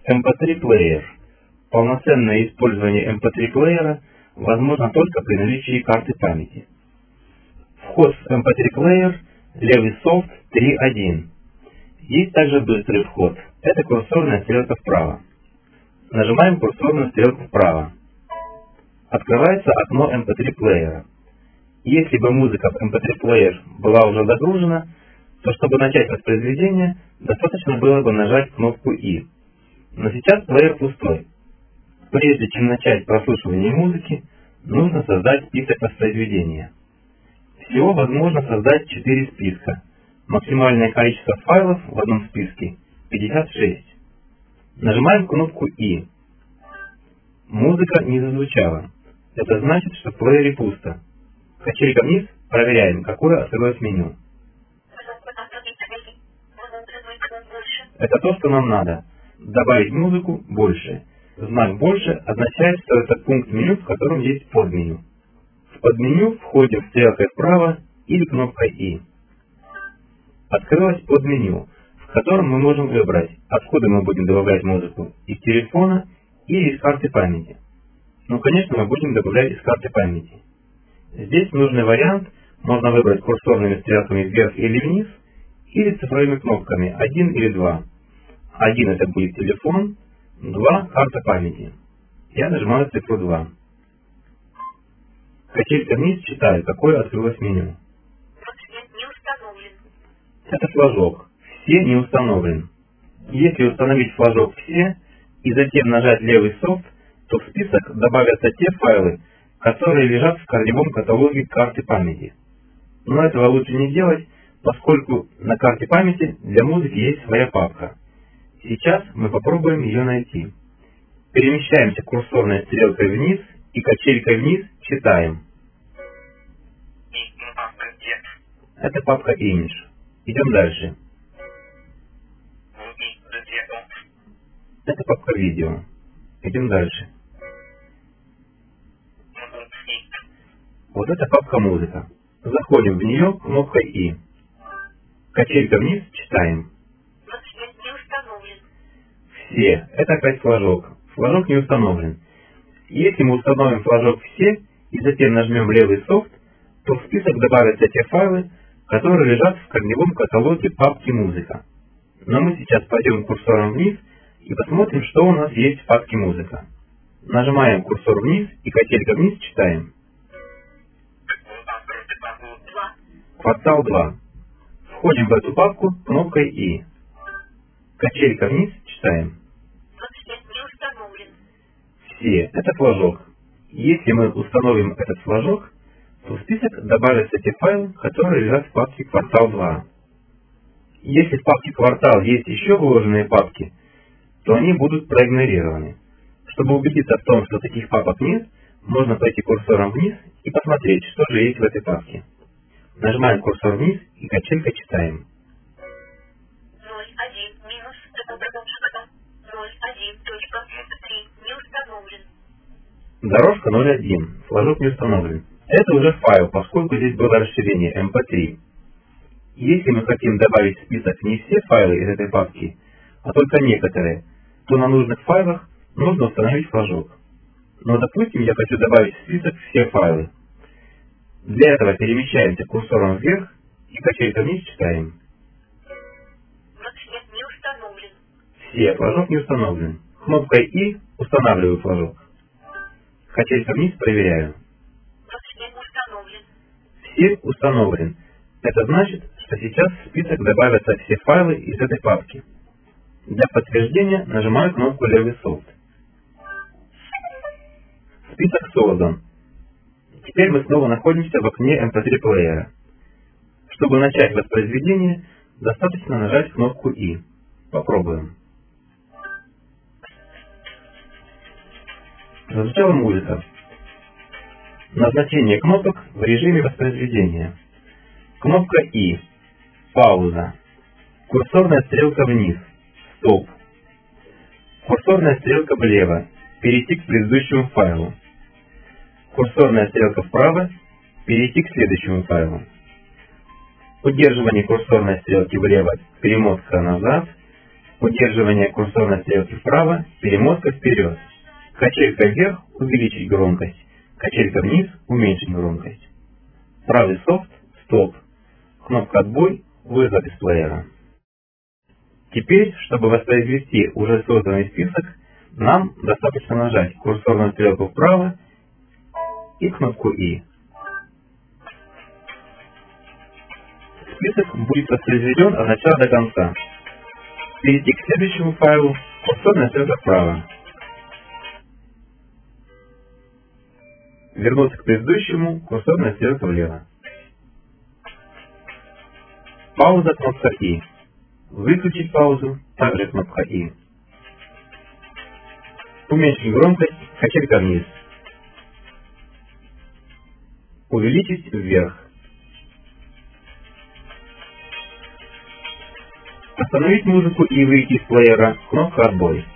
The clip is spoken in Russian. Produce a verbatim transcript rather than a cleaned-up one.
эм пэ три плеер. Полноценное использование эм пэ три плеера возможно только при наличии карты памяти. Вход в эм пэ три плеер левый софт три точка один. Есть также быстрый вход. Это курсорная стрелка вправо. Нажимаем курсорную стрелку вправо. Открывается окно эм пэ три плеера. Если бы музыка в эм пэ три плеер была уже загружена, то чтобы начать воспроизведение, достаточно было бы нажать кнопку И. Но сейчас плеер пустой. Прежде чем начать прослушивание музыки, нужно создать список воспроизведения. Всего возможно создать четыре списка. Максимальное количество файлов в одном списке – пятьдесят шесть. Нажимаем кнопку И. Музыка не зазвучала. Это значит, что в плеере пусто. Качелька вниз, проверяем, какое открылось меню. Это то, что нам надо. Добавить музыку больше. Знак «больше» означает, что это пункт меню, в котором есть подменю. В подменю входим стрелкой вправо или кнопкой И. Открылось подменю, в котором мы можем выбрать, откуда мы будем добавлять музыку, из телефона или из карты памяти. Ну, конечно, мы будем добавлять из карты памяти. Здесь нужный вариант можно выбрать курсорными стрелками вверх или вниз, или цифровыми кнопками один или два. один это будет телефон, два карта памяти. Я нажимаю цифру два. Качелька вниз читаю, какое открылось меню. Не установлен. Это флажок. Все не установлен. Если установить флажок «Все» и затем нажать левый софт, то в список добавятся те файлы, которые лежат в корневом каталоге карты памяти. Но этого лучше не делать, поскольку на карте памяти для музыки есть своя папка. Сейчас мы попробуем ее найти. Перемещаемся курсорной стрелкой вниз и качелькой вниз читаем. Это папка Image. Идем дальше. Это папка Видео. Идем дальше. Вот это папка Музыка. Заходим в нее кнопкой И. Качелька вниз читаем. Не установлен. Все. Это опять флажок. Флажок не установлен. Если мы установим флажок «Все» и затем нажмем левый софт, то в список добавятся те файлы, которые лежат в корневом каталоге папки «Музыка». Но мы сейчас пойдем курсором вниз и посмотрим, что у нас есть в папке «Музыка». Нажимаем курсор вниз и качелька вниз читаем. Квартал два. Входим в эту папку кнопкой И. Качелька вниз читаем. Не установлен. Все. Это флажок. Если мы установим этот флажок, то в список добавятся те файлы, которые лежат в папке «Квартал два». Если в папке «Квартал» есть еще выложенные папки, то они будут проигнорированы. Чтобы убедиться в том, что таких папок нет, можно пойти курсором вниз и посмотреть, что же есть в этой папке. Нажимаем курсор вниз и качелькой читаем. ноль один минус ноль один точка три не установлен. Дорожка ноль один. Флажок не установлен. Это уже файл, поскольку здесь было расширение эм пэ три. Если мы хотим добавить в список не все файлы из этой папки, а только некоторые, то на нужных файлах нужно установить флажок. Но, допустим, я хочу добавить в список все файлы. Для этого перемещаемся курсором вверх и качелькой вниз читаем. Не установлен. Все, флажок не установлен. Кнопкой И устанавливаю флажок. Качелька вниз проверяю. Не установлен. Все установлен. Это значит, что сейчас в список добавятся все файлы из этой папки. Для подтверждения нажимаю кнопку левый софт. Список создан. Теперь мы снова находимся в окне эм пэ три плеера. Чтобы начать воспроизведение, достаточно нажать кнопку И. Попробуем. Зазвучала музыка. Назначение кнопок в режиме воспроизведения. Кнопка И. Пауза. Курсорная стрелка вниз. Стоп. Курсорная стрелка влево. Перейти к предыдущему файлу. Курсорная стрелка вправо. Перейти к следующему файлу. Удерживание курсорной стрелки влево. Перемотка назад. Удерживание курсорной стрелки вправо, перемотка вперед. Качелька вверх – увеличить громкость. Качелька вниз – уменьшить громкость. Правый софт – стоп. Кнопка отбой – выход из плеера. Теперь, чтобы воспроизвести уже созданный список, нам достаточно нажать курсорную стрелку вправо и кнопку И. Список будет воспроизведен от начала до конца. Перейти к следующему файлу, курсорная стрелка вправо. Вернуться к предыдущему, курсорная стрелка влево. Пауза, кнопка И. Выключить паузу, также кнопка И. Уменьшить громкость, качелька вниз. Увеличить вверх. Остановить музыку и выйти из плеера, кнопка отбой.